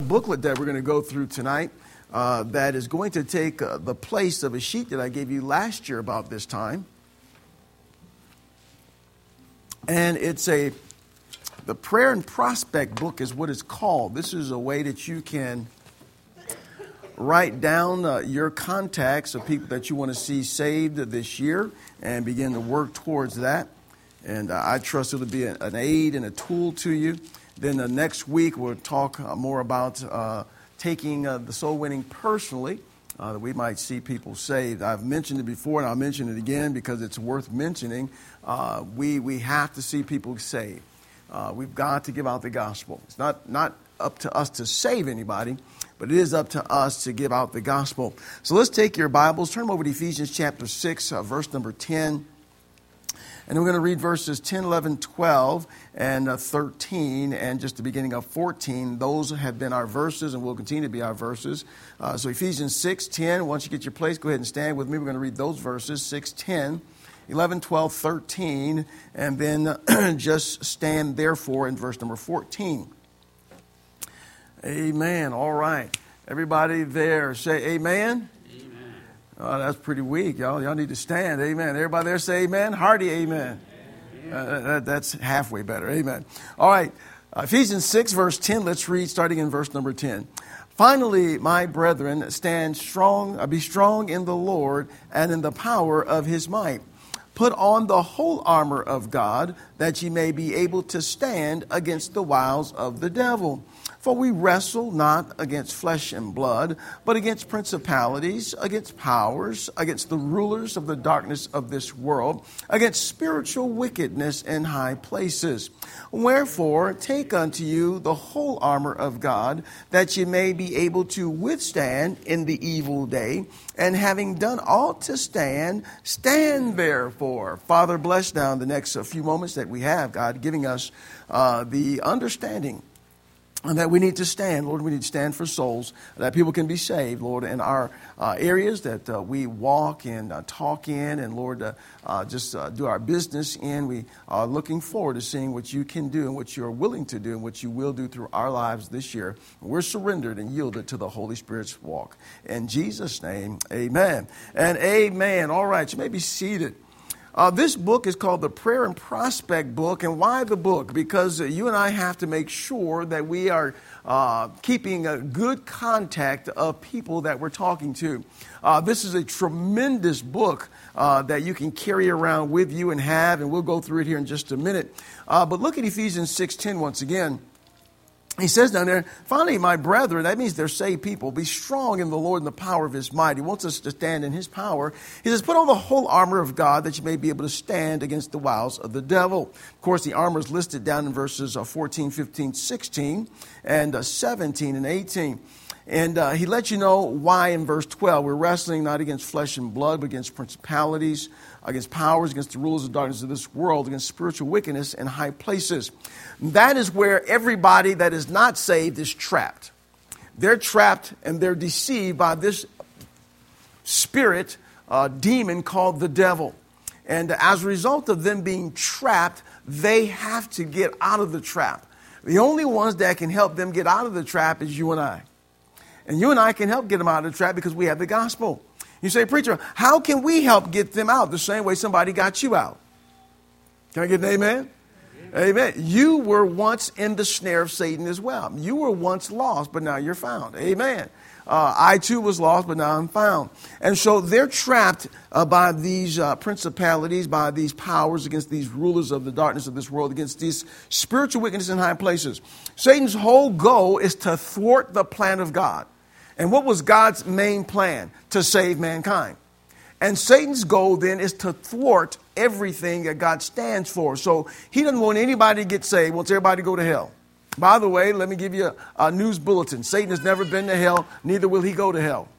booklet that we're going to go through tonight that is going to take the place of a sheet that I gave you last year about this time. And it's the Prayer and Prospect book is what it's called. This is a way that you can write down your contacts of people that you want to see saved this year and begin to work towards that. And I trust it'll be an aid and a tool to you. Then next week we'll talk more about taking the soul winning personally, that we might see people saved. I've mentioned it before and I'll mention it again because it's worth mentioning. We have to see people saved. We've got to give out the gospel. It's not up to us to save anybody, but it is up to us to give out the gospel. So let's take your Bibles, turn them over to Ephesians chapter 6, verse number 10. And we're going to read verses 10, 11, 12, and 13, and just the beginning of 14. Those have been our verses and will continue to be our verses. So Ephesians 6, 10, once you get your place, go ahead and stand with me. We're going to read those verses, 6, 10, 11, 12, 13, and then just stand therefore in verse number 14. Amen. All right. Everybody there say amen. Oh, that's pretty weak, y'all. Y'all need to stand. Amen. Everybody there say amen. Hearty amen. That's halfway better. Amen. All right. Ephesians 6, verse 10. Let's read starting in verse number 10. Finally, my brethren, stand strong, be strong in the Lord and in the power of his might. Put on the whole armor of God, that ye may be able to stand against the wiles of the devil. For we wrestle not against flesh and blood, but against principalities, against powers, against the rulers of the darkness of this world, against spiritual wickedness in high places. Wherefore, take unto you the whole armor of God, that ye may be able to withstand in the evil day, and having done all to stand, stand therefore. Father, bless now the next few moments that we have, God, giving us the understanding and that we need to stand. Lord, we need to stand for souls, that people can be saved, Lord, in our areas that we walk and talk in, and Lord, just do our business in. We are looking forward to seeing what you can do and what you are willing to do and what you will do through our lives this year. We're surrendered and yielded to the Holy Spirit's walk. In Jesus' name, amen and amen. All right, you may be seated. This book is called the Prayer and Prospect book. And why the book? Because you and I have to make sure that we are keeping a good contact of people that we're talking to. This is a tremendous book that you can carry around with you and have, and we'll go through it here in just a minute. But look at Ephesians 6:10 once again. He says down there, finally, my brethren, that means they're saved people, be strong in the Lord and the power of his might. He wants us to stand in his power. He says, put on the whole armor of God, that you may be able to stand against the wiles of the devil. Of course, the armor is listed down in verses 14, 15, 16, and 17 and 18. And he lets you know why in verse 12. We're wrestling not against flesh and blood, but against principalities, against powers, against the rulers of darkness of this world, against spiritual wickedness in high places. That is where everybody that is not saved is trapped. They're trapped and they're deceived by this spirit, demon called the devil. And as a result of them being trapped, they have to get out of the trap. The only ones that can help them get out of the trap is you and I. And you and I can help get them out of the trap because we have the gospel. You say, preacher, how can we help get them out? The same way somebody got you out. Can I get an amen? Amen. You were once in the snare of Satan as well. You were once lost, but now you're found. Amen. I too was lost, but now I'm found. And so they're trapped by these principalities, by these powers, against these rulers of the darkness of this world, against these spiritual wickedness in high places. Satan's whole goal is to thwart the plan of God. And what was God's main plan? To save mankind. And Satan's goal then is to thwart everything that God stands for. So he doesn't want anybody to get saved, wants everybody to go to hell. By the way, let me give you a news bulletin. Satan has never been to hell, neither will he go to hell.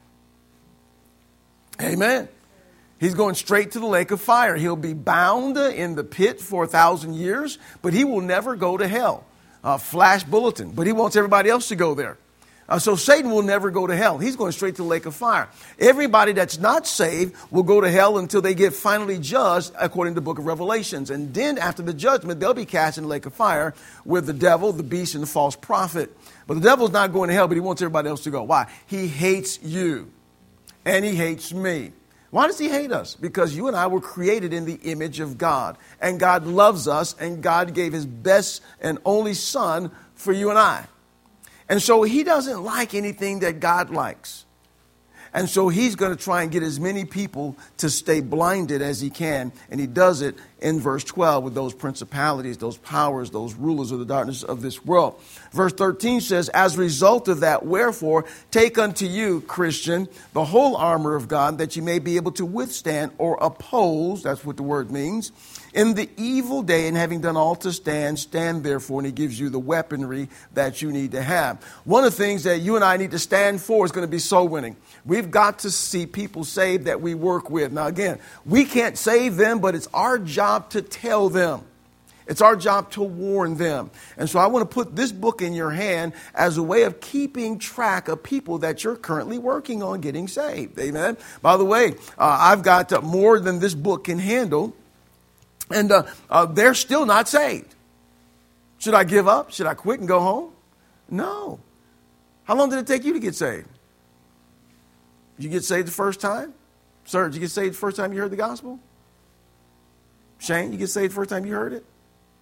Amen. He's going straight to the lake of fire. He'll be bound in the pit for 1,000 years, but he will never go to hell. Flash bulletin. But he wants everybody else to go there. So Satan will never go to hell. He's going straight to the lake of fire. Everybody that's not saved will go to hell until they get finally judged according to the book of Revelations. And then after the judgment, they'll be cast in the lake of fire with the devil, the beast, and the false prophet. But the devil's not going to hell, but he wants everybody else to go. Why? He hates you. And he hates me. Why does he hate us? Because you and I were created in the image of God. And God loves us, and God gave his best and only son for you and I. And so he doesn't like anything that God likes. And so he's going to try and get as many people to stay blinded as he can. And he does it in verse 12 with those principalities, those powers, those rulers of the darkness of this world. Verse 13 says, as a result of that, wherefore, take unto you, Christian, the whole armor of God, that you may be able to withstand or oppose, that's what the word means, in the evil day, and having done all to stand, stand therefore, and he gives you the weaponry that you need to have. One of the things that you and I need to stand for is going to be soul winning. We've got to see people saved that we work with. Now, again, we can't save them, but it's our job to tell them. It's our job to warn them. And so I want to put this book in your hand as a way of keeping track of people that you're currently working on getting saved. Amen. By the way, I've got more than this book can handle. And they're still not saved. Should I give up? Should I quit and go home? No. How long did it take you to get saved? Did you get saved the first time? Sir, did you get saved the first time you heard the gospel? Shane, you get saved the first time you heard it?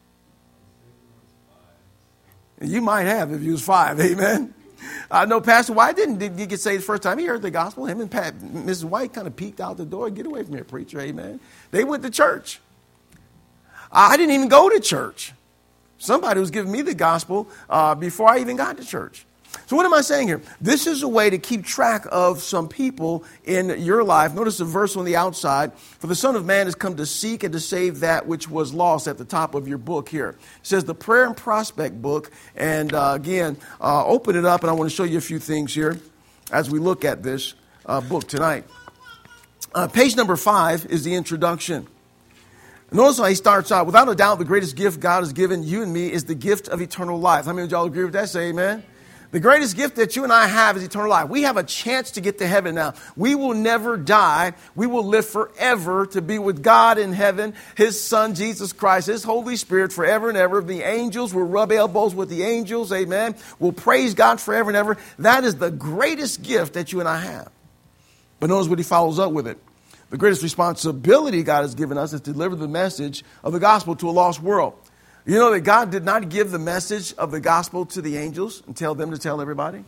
You might have if you was 5. Amen. I know Pastor White did you get saved the first time he heard the gospel. Him and Mrs. White kind of peeked out the door. Get away from here, preacher. Amen. They went to church. I didn't even go to church. Somebody was giving me the gospel before I even got to church. So what am I saying here? This is a way to keep track of some people in your life. Notice the verse on the outside. For the Son of Man has come to seek and to save that which was lost, at the top of your book here. It says the Prayer and Prospect book. And again, open it up, and I want to show you a few things here as we look at this book tonight. Page number 5 is the introduction. Notice how he starts out. Without a doubt, the greatest gift God has given you and me is the gift of eternal life. How many of y'all agree with that? Say amen. The greatest gift that you and I have is eternal life. We have a chance to get to heaven now. We will never die. We will live forever to be with God in heaven, his Son, Jesus Christ, his Holy Spirit forever and ever. The angels will rub elbows with the angels. Amen. We'll praise God forever and ever. That is the greatest gift that you and I have. But notice what he follows up with it. The greatest responsibility God has given us is to deliver the message of the gospel to a lost world. You know that God did not give the message of the gospel to the angels and tell them to tell everybody?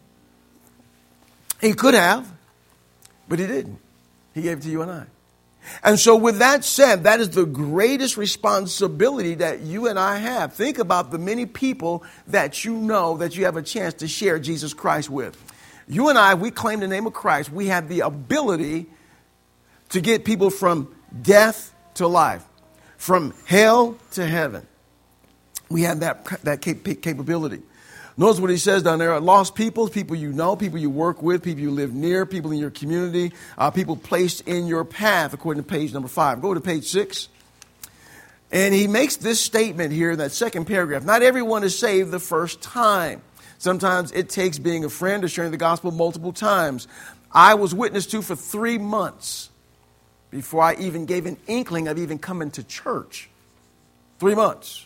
He could have, but he didn't. He gave it to you and I. And so with that said, that is the greatest responsibility that you and I have. Think about the many people that you know that you have a chance to share Jesus Christ with. You and I, we claim the name of Christ. We have the ability to get people from death to life, from hell to heaven. We have that capability. Notice what he says down there. Lost people, people you know, people you work with, people you live near, people in your community, people placed in your path, according to page number 5. Go to page 6. And he makes this statement here in that second paragraph. Not everyone is saved the first time. Sometimes it takes being a friend or sharing the gospel multiple times. I was witnessed to for 3 months before I even gave an inkling of even coming to church. 3 months.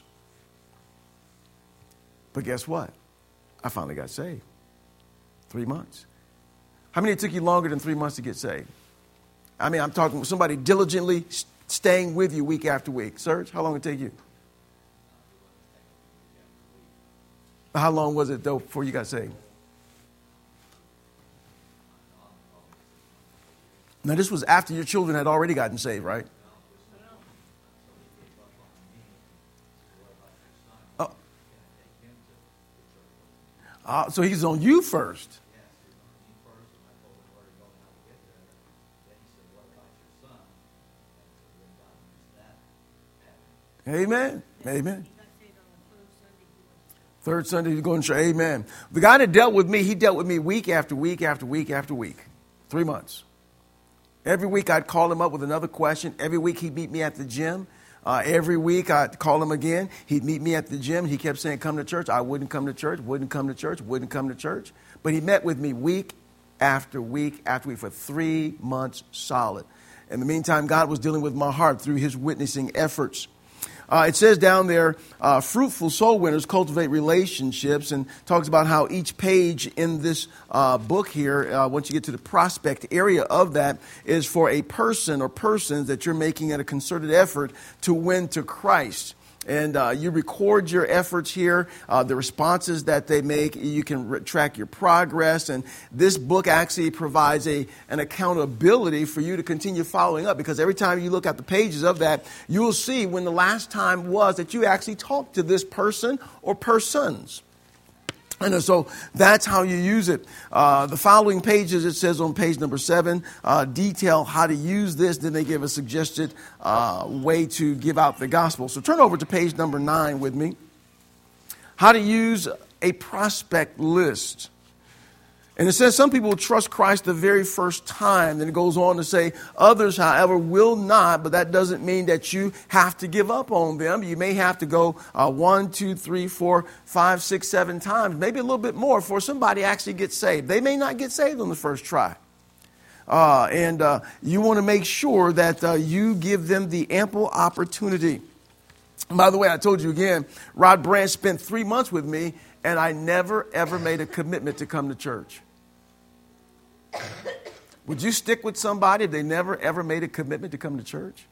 But guess what? I finally got saved. 3 months. How many it took you longer than 3 months to get saved? I mean, I'm talking with somebody diligently staying with you week after week. Serge, how long did it take you? How long was it, though, before you got saved? Now, this was after your children had already gotten saved, right? So he's on you first. Amen. Amen. Third Sunday, you're going to say amen. The guy that dealt with me, he dealt with me week after week after week after week. 3 months. Every week I'd call him up with another question. Every week he'd meet me at the gym. Every week I'd call him again. He'd meet me at the gym. He kept saying, come to church. I wouldn't come to church, wouldn't come to church, wouldn't come to church. But he met with me week after week after week for 3 months solid. In the meantime, God was dealing with my heart through his witnessing efforts. It says down there, fruitful soul winners cultivate relationships, and talks about how each page in this book here, once you get to the prospect area of that, is for a person or persons that you're making a concerted effort to win to Christ. And you record your efforts here, the responses that they make. You can track your progress. And this book actually provides an accountability for you to continue following up. Because every time you look at the pages of that, you will see when the last time was that you actually talked to this person or persons. And so that's how you use it. The following pages, it says on page number 7, detail how to use this. Then they give a suggested way to give out the gospel. So turn over to page number 9 with me. How to use a prospect list. And it says some people will trust Christ the very first time. Then it goes on to say others, however, will not. But that doesn't mean that you have to give up on them. You may have to go 1, 2, 3, 4, 5, 6, 7 times, maybe a little bit more for somebody actually get saved. They may not get saved on the first try. And you want to make sure that you give them the ample opportunity. By the way, I told you again, Rod Branch spent 3 months with me, and I never, ever made a commitment to come to church. Would you stick with somebody if they never, ever made a commitment to come to church?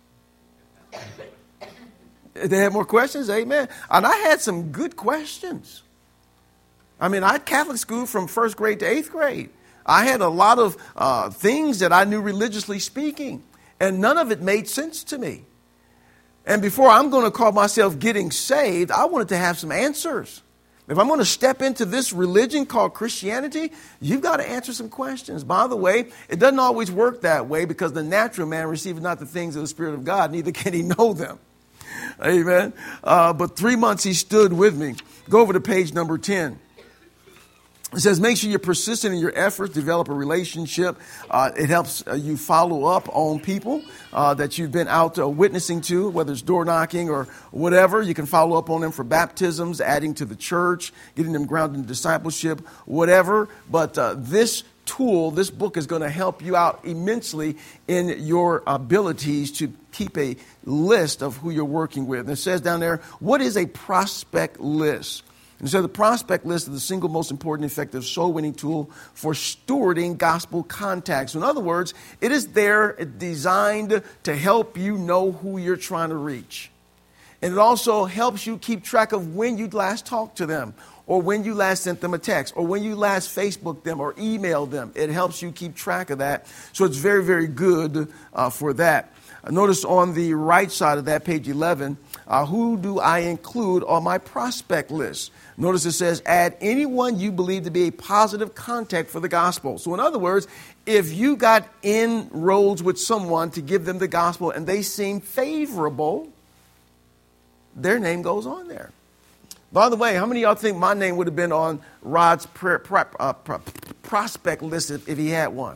They had more questions? Amen. And I had some good questions. I mean, I had Catholic school from 1st grade to 8th grade. I had a lot of things that I knew religiously speaking, and none of it made sense to me. And before I'm going to call myself getting saved, I wanted to have some answers. If I'm going to step into this religion called Christianity, you've got to answer some questions. By the way, it doesn't always work that way because the natural man receives not the things of the Spirit of God, neither can he know them. Amen. But 3 months he stood with me. Go over to page number 10. It says, make sure you're persistent in your efforts, develop a relationship. It helps you follow up on people that you've been out witnessing to, whether it's door knocking or whatever. You can follow up on them for baptisms, adding to the church, getting them grounded in discipleship, whatever. But this tool, this book is going to help you out immensely in your abilities to keep a list of who you're working with. And it says down there, what is a prospect list? And so the prospect list is the single most important effective soul winning tool for stewarding gospel contacts. So in other words, it is there designed to help you know who you're trying to reach. And it also helps you keep track of when you last talked to them, or when you last sent them a text, or when you last Facebooked them or emailed them. It helps you keep track of that. So it's very, very good for that. Notice on the right side of that, page 11, who do I include on my prospect list? Notice it says, add anyone you believe to be a positive contact for the gospel. So in other words, if you got inroads with someone to give them the gospel and they seem favorable, their name goes on there. By the way, how many of y'all think my name would have been on Rod's prospect list if he had one?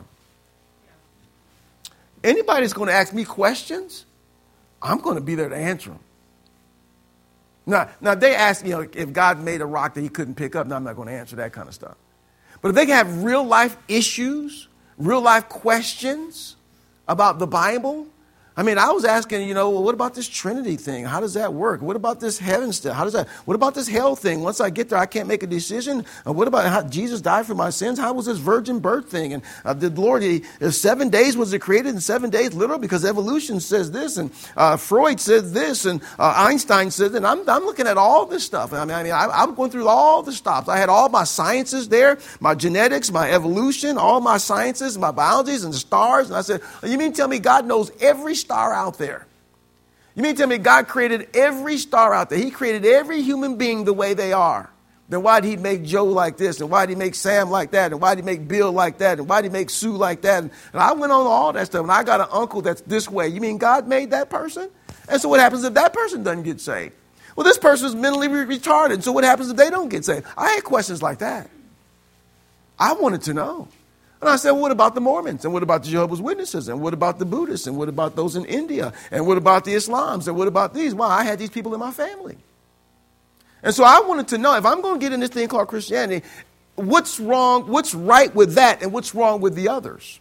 Anybody that's going to ask me questions, I'm going to be there to answer them. Now they ask, if God made a rock that he couldn't pick up, now I'm not going to answer that kind of stuff. But if they can have real life issues, real life questions about the Bible, I mean, I was asking, well, what about this Trinity thing? How does that work? What about this heaven stuff? What about this hell thing? Once I get there, I can't make a decision. What about how Jesus died for my sins? How was this virgin birth thing? And the Lord, 7 days was it created in 7 days, literal, because evolution says this, and Freud says this, and Einstein says that. And I'm looking at all this stuff. I'm going through all the stops. I had all my sciences there, my genetics, my evolution, all my sciences, my biologies, and the stars. And I said, you mean tell me God knows every star out there? You mean tell me God created every star out there? He created every human being the way they are. Then why did he make Joe like this? And why did he make Sam like that? And why did he make Bill like that? And why did he make Sue like that? And I went on all that stuff. And I got an uncle that's this way. You mean God made that person? And so what happens if that person doesn't get saved? Well, this person is mentally retarded. So what happens if they don't get saved? I had questions like that. I wanted to know. And I said, well, what about the Mormons? And what about the Jehovah's Witnesses? And what about the Buddhists? And what about those in India? And what about the Islams? And what about these? Well, I had these people in my family. And so I wanted to know, if I'm going to get in this thing called Christianity, what's wrong, what's right with that, and what's wrong with the others?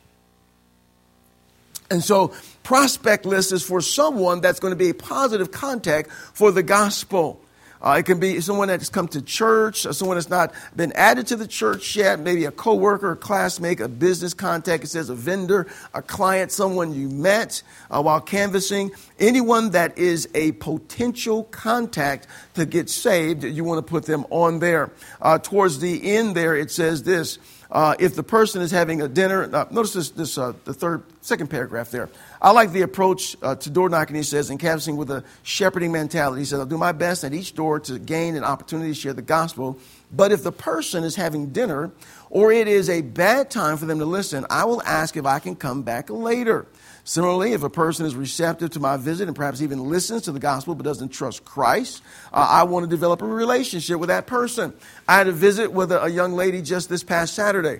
And so prospect list is for someone that's going to be a positive contact for the gospel. It can be someone that's come to church, or someone that's not been added to the church yet, maybe a coworker, a classmate, a business contact. It says a vendor, a client, someone you met while canvassing. Anyone that is a potential contact to get saved, you want to put them on there. Towards the end there, it says this. If the person is having a dinner, notice the second paragraph there. I like the approach to door knocking, he says, in canvassing with a shepherding mentality. He says, I'll do my best at each door to gain an opportunity to share the gospel. But if the person is having dinner or it is a bad time for them to listen, I will ask if I can come back later. Similarly, if a person is receptive to my visit and perhaps even listens to the gospel but doesn't trust Christ, I want to develop a relationship with that person. I had a visit with a young lady just this past Saturday.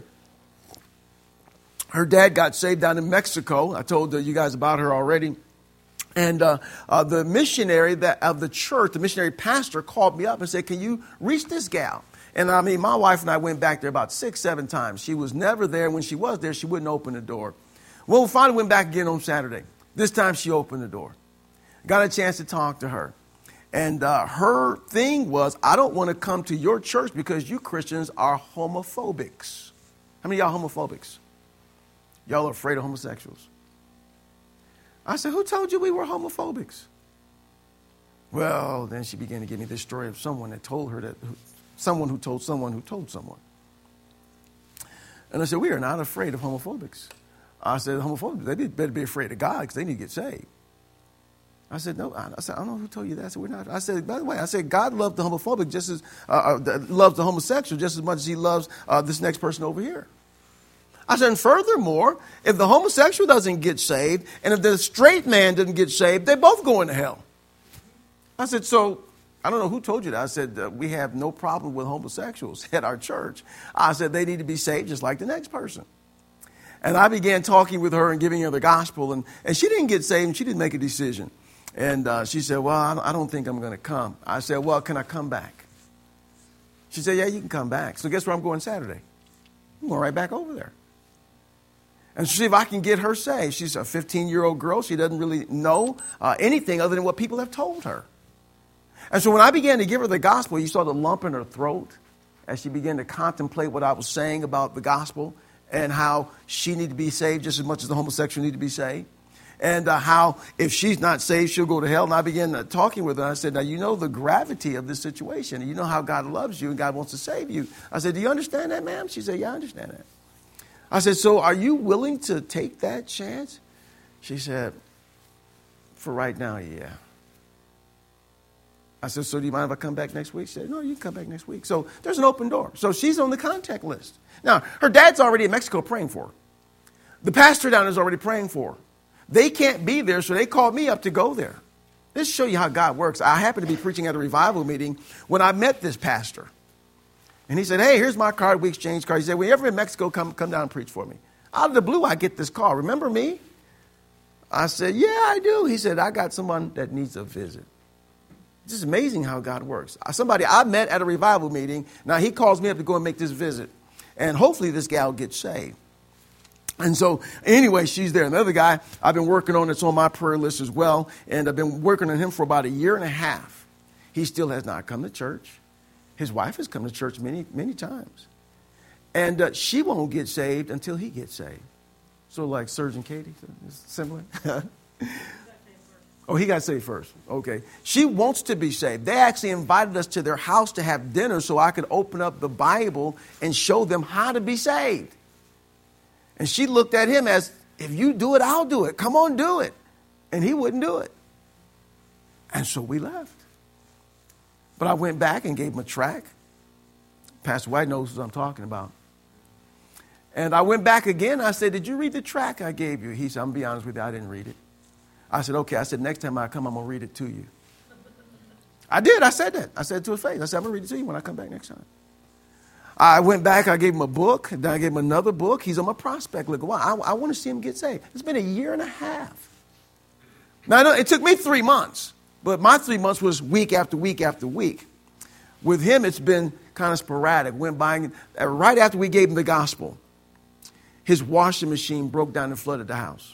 Her dad got saved down in Mexico. I told you guys about her already. And the missionary of the church, the missionary pastor, called me up and said, can you reach this gal? And I mean, my wife and I went back there about 6-7 times. She was never there. When she was there, she wouldn't open the door. Well, we finally went back again on Saturday. This time she opened the door. Got a chance to talk to her. And her thing was, I don't want to come to your church because you Christians are homophobics. How many of y'all homophobics? Y'all are afraid of homosexuals. I said, who told you we were homophobics? Well, then she began to give me this story of someone that told her that, someone who told someone who told someone. And I said, we are not afraid of homophobics. I said, homophobics, they better be afraid of God because they need to get saved. I said, no. I said, I don't know who told you that. I said, we're not. I said, by the way, I said, God loved the homophobic just as, loves the homosexual just as much as he loves this next person over here. I said, and furthermore, if the homosexual doesn't get saved and if the straight man doesn't get saved, they're both going to hell. I said, so I don't know who told you that. I said, we have no problem with homosexuals at our church. I said, they need to be saved just like the next person. And I began talking with her and giving her the gospel. And she didn't get saved and she didn't make a decision. And she said, well, I don't think I'm going to come. I said, well, can I come back? She said, yeah, you can come back. So guess where I'm going Saturday? I'm going right back over there. And see if I can get her saved. She's a 15-year-old girl. She doesn't really know anything other than what people have told her. And so when I began to give her the gospel, you saw the lump in her throat as she began to contemplate what I was saying about the gospel and how she needed to be saved just as much as the homosexual need to be saved. And how if she's not saved, she'll go to hell. And I began talking with her. I said, now, you know the gravity of this situation. You know how God loves you and God wants to save you. I said, do you understand that, ma'am? She said, yeah, I understand that. I said, so are you willing to take that chance? She said, for right now, yeah. I said, so do you mind if I come back next week? She said, no, you can come back next week. So there's an open door. So she's on the contact list. Now, her dad's already in Mexico praying for her. The pastor down there is already praying for her. They can't be there, so they called me up to go there. Let's show you how God works. I happened to be preaching at a revival meeting when I met this pastor. And he said, hey, here's my card. We exchanged cards. He said, when you're ever in Mexico, come down and preach for me. Out of the blue, I get this call. Remember me? I said, yeah, I do. He said, I got someone that needs a visit. It's just amazing how God works. Somebody I met at a revival meeting, now he calls me up to go and make this visit. And hopefully this gal gets saved. And so anyway, she's there. Another guy I've been working on, that's on my prayer list as well. And I've been working on him for about 1.5 years. He still has not come to church. His wife has come to church many, many times. And she won't get saved until he gets saved. So like Surgeon Katie, similar. Oh, he got saved first. Okay. She wants to be saved. They actually invited us to their house to have dinner so I could open up the Bible and show them how to be saved. And she looked at him as, if you do it, I'll do it. Come on, do it. And he wouldn't do it. And so we left. But I went back and gave him a tract. Pastor White knows what I'm talking about. And I went back again. I said, did you read the tract I gave you? He said, I'm going to be honest with you, I didn't read it. I said, okay. I said, next time I come, I'm going to read it to you. I did. I said that. I said it to his face. I said, I'm going to read it to you when I come back next time. I went back, I gave him a book, then I gave him another book. He's on my prospect list. Well, I want to see him get saved. It's been a year and a half. Now, I know it took me 3 months, but my 3 months was week after week after week. With him, it's been kind of sporadic. Went by, right after we gave him the gospel, his washing machine broke down and flooded the house.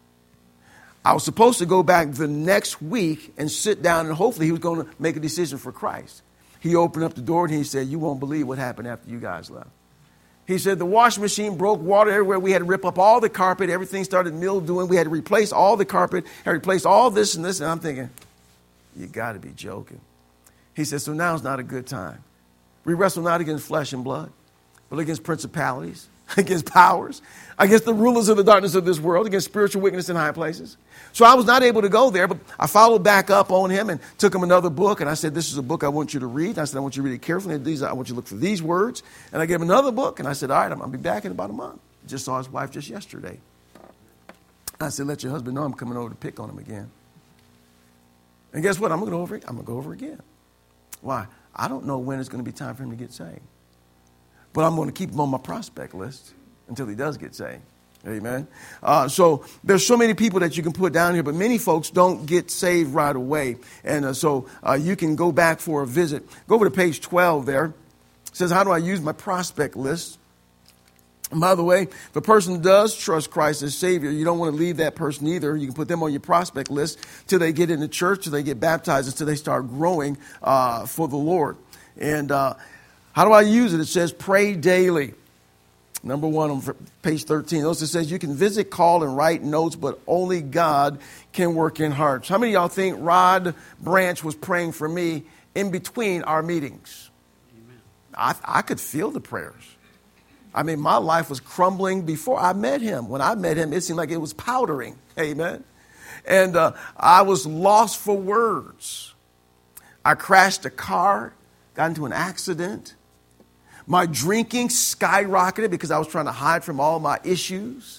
I was supposed to go back the next week and sit down, and hopefully he was going to make a decision for Christ. He opened up the door and he said, you won't believe what happened after you guys left. He said the washing machine broke, water everywhere. We had to rip up all the carpet. Everything started mildewing. We had to replace all the carpet, had to replace all this and this. And I'm thinking, you got to be joking. He said, so now's not a good time. We wrestle not against flesh and blood, but against principalities, against powers, against the rulers of the darkness of this world, against spiritual wickedness in high places. So I was not able to go there, but I followed back up on him and took him another book. And I said, this is a book I want you to read. And I said, I want you to read it carefully. I want you to look for these words. And I gave him another book. And I said, all right, I'm going to be back in about a month. Just saw his wife just yesterday. I said, let your husband know I'm coming over to pick on him again. And guess what? I'm going to go over again. Why? I don't know when it's going to be time for him to get saved. But I'm going to keep him on my prospect list until he does get saved. Amen. So there's so many people that you can put down here, but many folks don't get saved right away. And so you can go back for a visit. Go over to page 12 there. It says, how do I use my prospect list? And by the way, if a person does trust Christ as Savior, you don't want to leave that person either. You can put them on your prospect list till they get into church, till they get baptized, until they start growing for the Lord. And how do I use it? It says pray daily. Number 1 on page 13. It also says you can visit, call, and write notes, but only God can work in hearts. How many of y'all think Rod Branch was praying for me in between our meetings? Amen. I could feel the prayers. I mean, my life was crumbling before I met him. When I met him, it seemed like it was powdering. Amen. And I was lost for words. I crashed a car, got into an accident. My drinking skyrocketed because I was trying to hide from all my issues.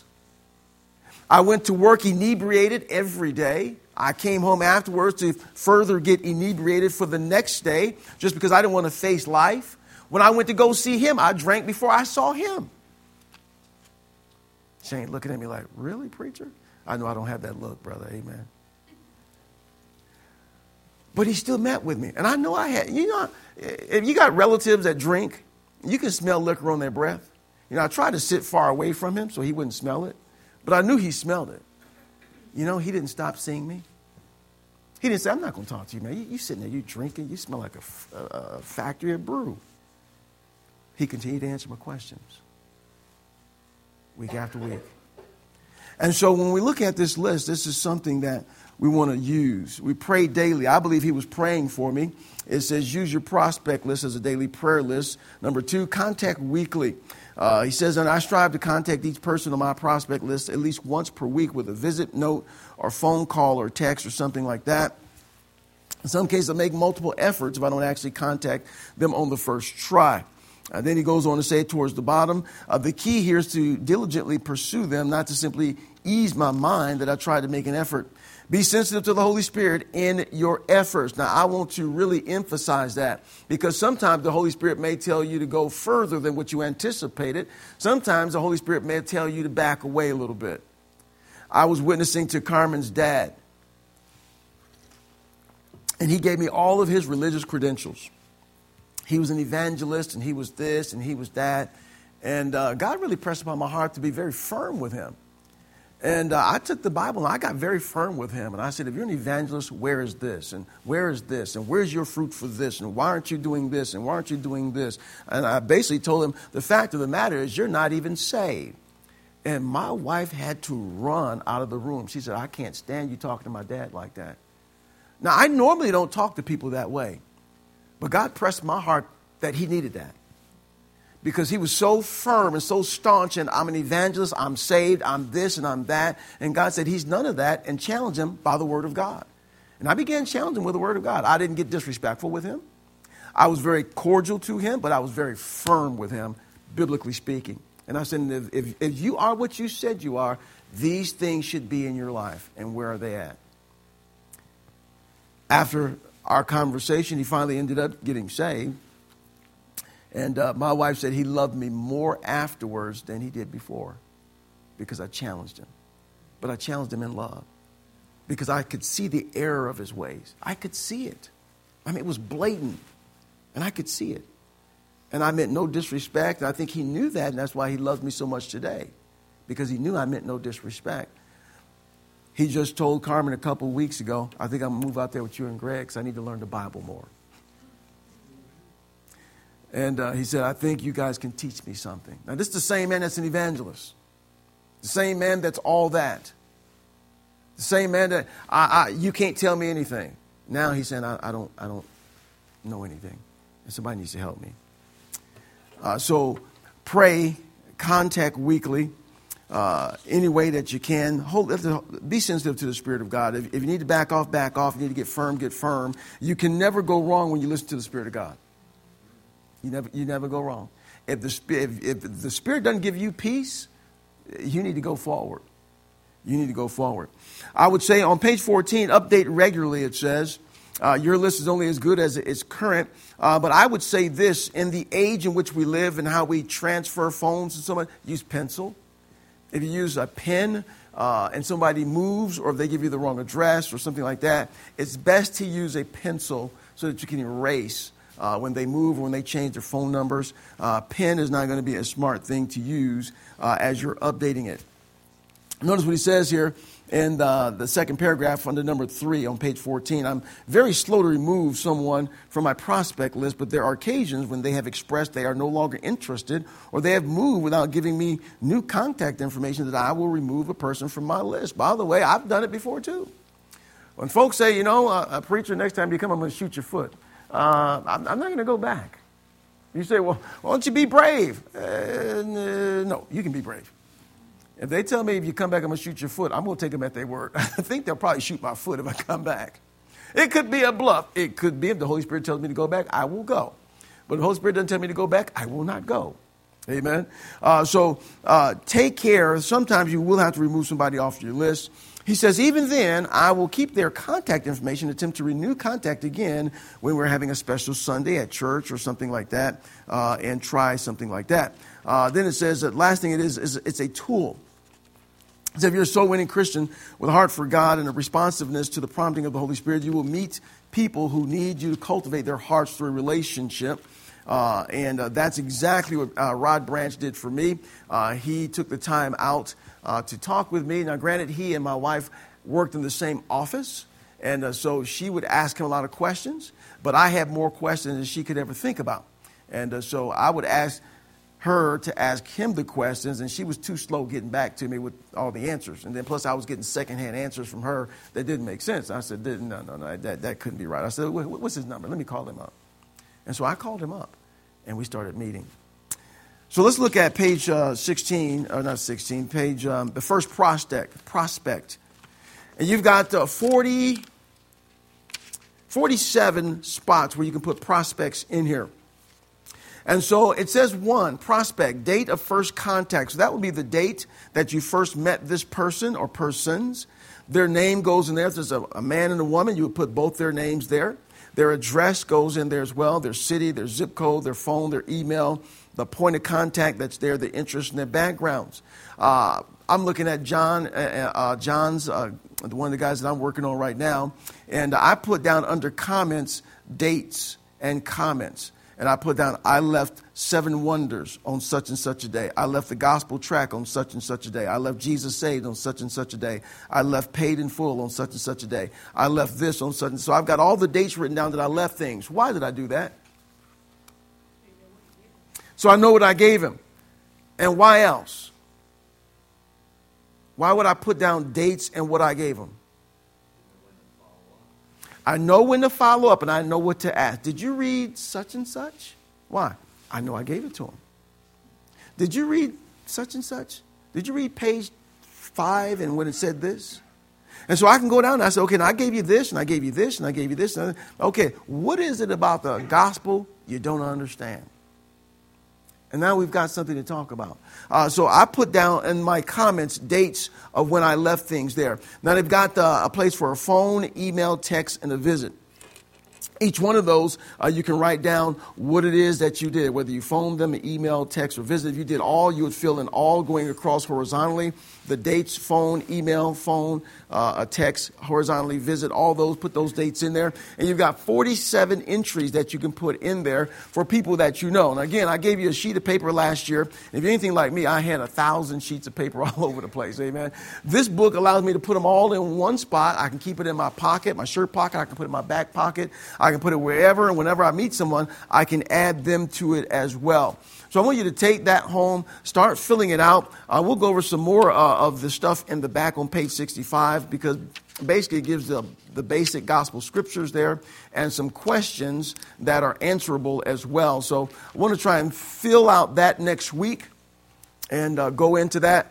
I went to work inebriated every day. I came home afterwards to further get inebriated for the next day just because I didn't want to face life. When I went to go see him, I drank before I saw him. Shane looking at me like, really, preacher? I know I don't have that look, brother. Amen. But he still met with me. And I know I had, if you got relatives that drink, you can smell liquor on their breath. I tried to sit far away from him so he wouldn't smell it. But I knew he smelled it. He didn't stop seeing me. He didn't say, I'm not going to talk to you, man. You sitting there, you drinking. You smell like a factory of brew. He continued to answer my questions week after week. And so when we look at this list, this is something that we want to use. We pray daily. I believe he was praying for me. It says use your prospect list as a daily prayer list. Number 2, contact weekly. He says, and I strive to contact each person on my prospect list at least once per week with a visit note or phone call or text or something like that. In some cases, I make multiple efforts if I don't actually contact them on the first try. Then he goes on to say towards the bottom, the key here is to diligently pursue them, not to simply ease my mind that I try to make an effort. Be sensitive to the Holy Spirit in your efforts. Now, I want to really emphasize that because sometimes the Holy Spirit may tell you to go further than what you anticipated. Sometimes the Holy Spirit may tell you to back away a little bit. I was witnessing to Carmen's dad, and he gave me all of his religious credentials. He was an evangelist, and he was this, and he was that. And God really pressed upon my heart to be very firm with him. And I took the Bible, and I got very firm with him. And I said, if you're an evangelist, where is this? And where is this? And where's your fruit for this? And why aren't you doing this? And why aren't you doing this? And I basically told him, the fact of the matter is you're not even saved. And my wife had to run out of the room. She said, I can't stand you talking to my dad like that. Now, I normally don't talk to people that way. But God pressed my heart that he needed that. Because he was so firm and so staunch, and I'm an evangelist, I'm saved, I'm this and I'm that. And God said he's none of that, and challenged him by the word of God. And I began challenging him with the word of God. I didn't get disrespectful with him. I was very cordial to him, but I was very firm with him, biblically speaking. And I said, if you are what you said you are, these things should be in your life. And where are they at? After our conversation, he finally ended up getting saved. And my wife said he loved me more afterwards than he did before because I challenged him. But I challenged him in love because I could see the error of his ways. I could see it. I mean, it was blatant, and I could see it. And I meant no disrespect, and I think he knew that, and that's why he loves me so much today, because he knew I meant no disrespect. He just told Carmen a couple of weeks ago, I think I'm going to move out there with you and Greg because I need to learn the Bible more. And he said, I think you guys can teach me something. Now, this is the same man that's an evangelist. The same man that's all that. The same man that you can't tell me anything. Now he's saying, I don't know anything. And somebody needs to help me. So pray, contact weekly, any way that you can. Be sensitive to the Spirit of God. If you need to back off, back off. If you need to get firm. You can never go wrong when you listen to the Spirit of God. You never go wrong. If the Spirit doesn't give you peace, you need to go forward. You need to go forward. I would say on page 14, update regularly, it says. Your list is only as good as it's current. But I would say this, in the age in which we live and how we transfer phones and so on, use pencil. If you use a pen and somebody moves or if they give you the wrong address or something like that, it's best to use a pencil so that you can erase when they move or when they change their phone numbers. Pen is not going to be a smart thing to use as you're updating it. Notice what he says here in the second paragraph under number 3 on page 14. I'm very slow to remove someone from my prospect list, but there are occasions when they have expressed they are no longer interested or they have moved without giving me new contact information that I will remove a person from my list. By the way, I've done it before too. When folks say, a preacher, next time you come, I'm going to shoot your foot. I'm not going to go back. You say, well, why don't you be brave? No, you can be brave. If they tell me if you come back, I'm going to shoot your foot, I'm going to take them at their word. I think they'll probably shoot my foot if I come back. It could be a bluff. It could be if the Holy Spirit tells me to go back, I will go. But if the Holy Spirit doesn't tell me to go back, I will not go. Amen. So take care. Sometimes you will have to remove somebody off your list. He says, even then, I will keep their contact information, attempt to renew contact again when we're having a special Sunday at church or something like that, and try something like that. Then it says that last thing is it's a tool. So if you're a soul-winning Christian with a heart for God and a responsiveness to the prompting of the Holy Spirit, you will meet people who need you to cultivate their hearts through a relationship. And that's exactly what Rod Branch did for me. He took the time out to talk with me. Now, granted, he and my wife worked in the same office, and so she would ask him a lot of questions, but I had more questions than she could ever think about. And so I would ask her to ask him the questions, and she was too slow getting back to me with all the answers. And then plus I was getting secondhand answers from her that didn't make sense. I said, no, that couldn't be right. I said, what's his number? Let me call him up. And so I called him up, and we started meeting. So let's look at page 16, or not 16, page, the first prospect. And you've got 47 spots where you can put prospects in here. And so it says 1, prospect, date of first contact. So that would be the date that you first met this person or persons. Their name goes in there. If there's a man and a woman, you would put both their names there. Their address goes in there as well. Their city, their zip code, their phone, their email, the point of contact that's there, their interests and their backgrounds. I'm looking at John's, one of the guys that I'm working on right now. And I put down under comments, dates and comments. And I put down, I left 7 Wonders on such and such a day. I left the gospel track on such and such a day. I left Jesus Saved on such and such a day. I left Paid in Full on such and such a day. I left this on such and so I've got all the dates written down that I left things. Why did I do that? So I know what I gave him. And why else? Why would I put down dates and what I gave him? I know when to follow up and I know what to ask. Did you read such and such? Why? I know I gave it to him. Did you read such and such? Did you read page 5 and when it said this? And so I can go down and I say, okay, now I gave you this and I gave you this and I gave you this. Okay, what is it about the gospel you don't understand? And now we've got something to talk about. So I put down in my comments dates of when I left things there. Now they've got a place for a phone, email, text, and a visit. Each one of those, you can write down what it is that you did, whether you phoned them, email, text, or visit. If you did all, you would fill in all going across horizontally. The dates, phone, email, phone, a text, horizontally, visit, all those, put those dates in there. And you've got 47 entries that you can put in there for people that you know. And again, I gave you a sheet of paper last year. If you're anything like me, I had 1,000 sheets of paper all over the place. Amen. This book allows me to put them all in one spot. I can keep it in my pocket, my shirt pocket. I can put it in my back pocket. I can put it wherever, and whenever I meet someone, I can add them to it as well. So I want you to take that home, start filling it out. We'll go over some more of the stuff in the back on page 65, because basically it gives the basic gospel scriptures there and some questions that are answerable as well. So I want to try and fill out that next week and go into that.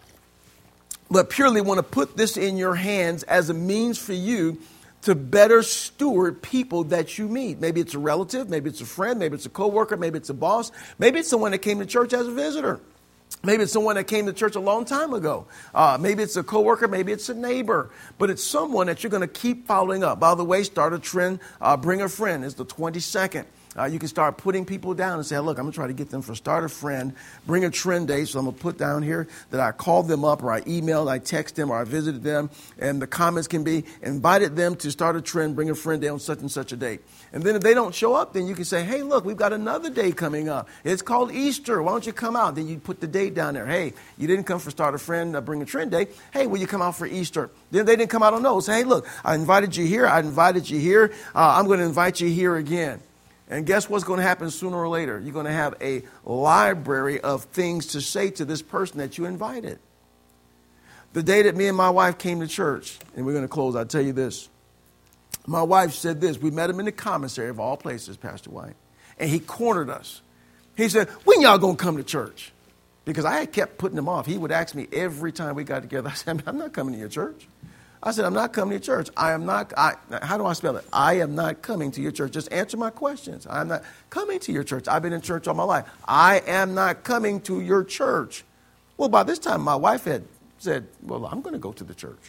But purely want to put this in your hands as a means for you to better steward people that you meet. Maybe it's a relative, maybe it's a friend, maybe it's a coworker, maybe it's a boss, maybe it's someone that came to church as a visitor. Maybe it's someone that came to church a long time ago. Maybe it's a coworker, maybe it's a neighbor. But it's someone that you're going to keep following up. By the way, start a trend, bring a friend. It's the 22nd. You can start putting people down and say, look, I'm going to try to get them for start a friend, bring a trend day. So I'm going to put down here that I called them up, or I emailed, I texted them, or I visited them. And the comments can be, invited them to start a trend, bring a friend day on such and such a date. And then if they don't show up, then you can say, hey, look, we've got another day coming up. It's called Easter. Why don't you come out? Then you put the date down there. Hey, you didn't come for start a friend, bring a trend day. Hey, will you come out for Easter? Then they didn't come out on those. Say, hey, look, I invited you here. I invited you here. I'm going to invite you here again. And guess what's going to happen sooner or later? You're going to have a library of things to say to this person that you invited. The day that me and my wife came to church, and we're going to close, I'll tell you this. My wife said this. We met him in the commissary of all places, Pastor White. And he cornered us. He said, when y'all going to come to church? Because I had kept putting him off. He would ask me every time we got together. I said, I'm not coming to your church. I said, I'm not coming to your church. How do I spell it? I am not coming to your church. Just answer my questions. I'm not coming to your church. I've been in church all my life. I am not coming to your church. Well, by this time, my wife had said, well, I'm going to go to the church.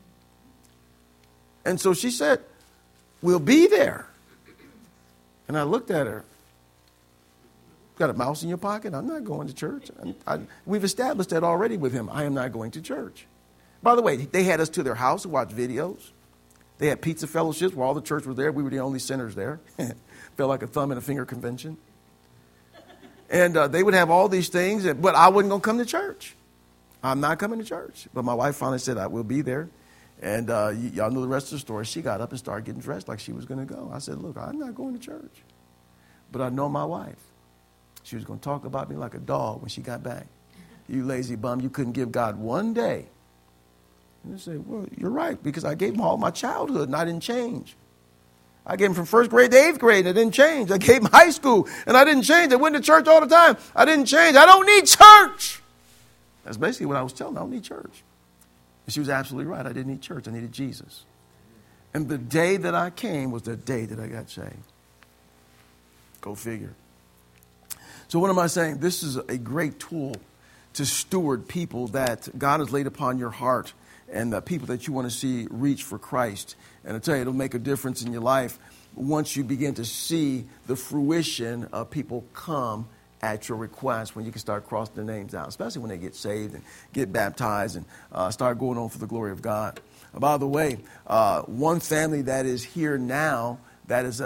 And so she said, we'll be there. And I looked at her. Got a mouse in your pocket? I'm not going to church. We've established that already with him. I am not going to church. By the way, they had us to their house to watch videos. They had pizza fellowships where all the church was there. We were the only sinners there. Felt like a thumb and a finger convention. And they would have all these things, but I wasn't going to come to church. I'm not coming to church. But my wife finally said, I will be there. And y'all know the rest of the story. She got up and started getting dressed like she was going to go. I said, look, I'm not going to church. But I know my wife. She was going to talk about me like a dog when she got back. You lazy bum, you couldn't give God one day. And I say, well, you're right, because I gave him all my childhood and I didn't change. I gave him from first grade to eighth grade and I didn't change. I gave him high school and I didn't change. I went to church all the time. I didn't change. I don't need church. That's basically what I was telling her. I don't need church. And she was absolutely right. I didn't need church. I needed Jesus. And the day that I came was the day that I got saved. Go figure. So what am I saying? This is a great tool to steward people that God has laid upon your heart, and the people that you want to see reach for Christ. And I tell you, it'll make a difference in your life once you begin to see the fruition of people come at your request, when you can start crossing their names out, especially when they get saved and get baptized and start going on for the glory of God. By the way, one family that is here now that is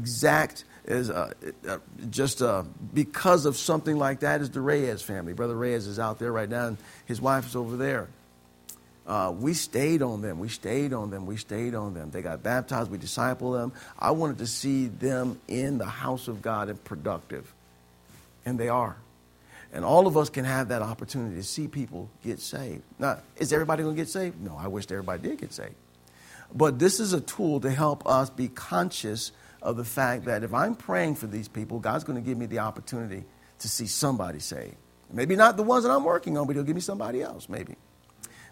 because of something like that is the Reyes family. Brother Reyes is out there right now, and his wife is over there. We stayed on them. They got baptized. We discipled them. I wanted to see them in the house of God and productive. And they are. And all of us can have that opportunity to see people get saved. Now, is everybody going to get saved? No, I wish everybody did get saved. But this is a tool to help us be conscious of the fact that if I'm praying for these people, God's going to give me the opportunity to see somebody saved. Maybe not the ones that I'm working on, but he'll give me somebody else, maybe.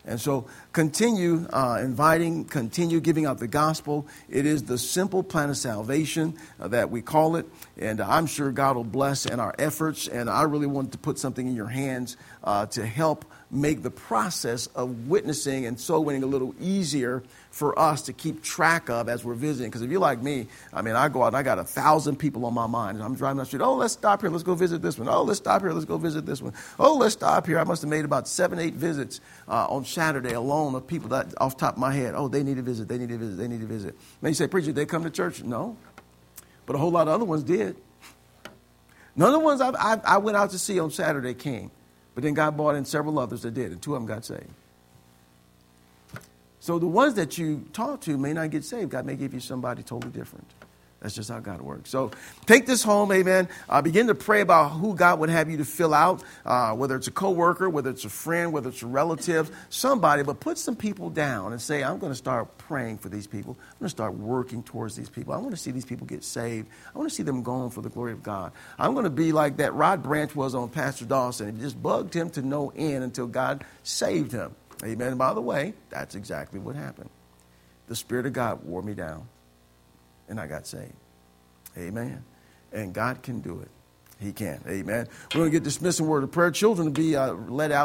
And so continue inviting, continue giving out the gospel. It is the simple plan of salvation that we call it. And I'm sure God will bless in our efforts. And I really want to put something in your hands to help make the process of witnessing and soul winning a little easier for us to keep track of as we're visiting. Because if you're like me, I mean, I go out and I got 1,000 people on my mind. And I'm driving down the street. Oh, let's stop here. Let's go visit this one. Oh, let's stop here. Let's go visit this one. Oh, let's stop here. I must have made about 7, 8 visits on Saturday alone of people that off the top of my head. Oh, they need to visit. They need to visit. They need to visit. And you say, preacher, they come to church? No. But a whole lot of other ones did. None of the ones I went out to see on Saturday came. But then God brought in several others that did, and 2 of them got saved. So the ones that you talk to may not get saved. God may give you somebody totally different. That's just how God works. So take this home, amen. Begin to pray about who God would have you to fill out, whether it's a coworker, whether it's a friend, whether it's a relative, somebody. But put some people down and say, I'm going to start praying for these people. I'm going to start working towards these people. I want to see these people get saved. I want to see them going for the glory of God. I'm going to be like that Rod Branch was on Pastor Dawson. It just bugged him to no end until God saved him. Amen. And by the way, that's exactly what happened. The Spirit of God wore me down. And I got saved. Amen. And God can do it. He can. Amen. We're going to get dismissed in word of prayer. Children will be led out.